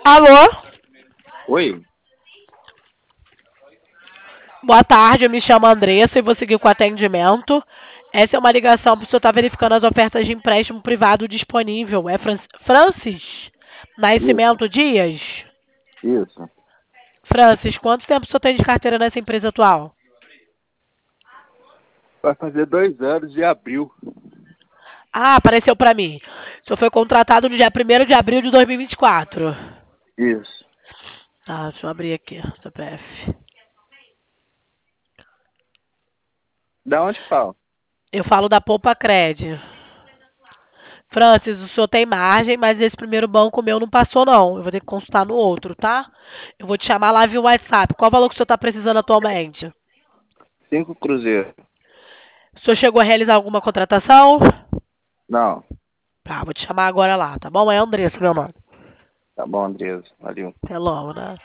Alô? Oi? Boa tarde, eu me chamo Andressa e vou seguir com o atendimento. Essa é uma ligação para o senhor estar verificando as ofertas de empréstimo privado disponível. É Francis Isso, Nascimento Dias? isso. Francis, quanto tempo o senhor tem de carteira nessa empresa atual? Vai fazer 2 anos de abril. Ah, apareceu para mim. O senhor foi contratado no dia 1º de abril de 2024. Isso. Tá, deixa eu abrir aqui, CPF. Da onde fala? Eu falo da Poupa Cred. Francis, o senhor tem margem, mas esse primeiro banco meu não passou, não. Eu vou ter que consultar no outro, tá? Eu vou te chamar lá via WhatsApp. Qual o valor que o senhor está precisando atualmente? 5 cruzeiros. O senhor chegou a realizar alguma contratação? Não. Tá, vou te chamar agora lá, tá bom? É Andressa, meu nome. Tá bom, Andresa. Valeu. Até logo, né?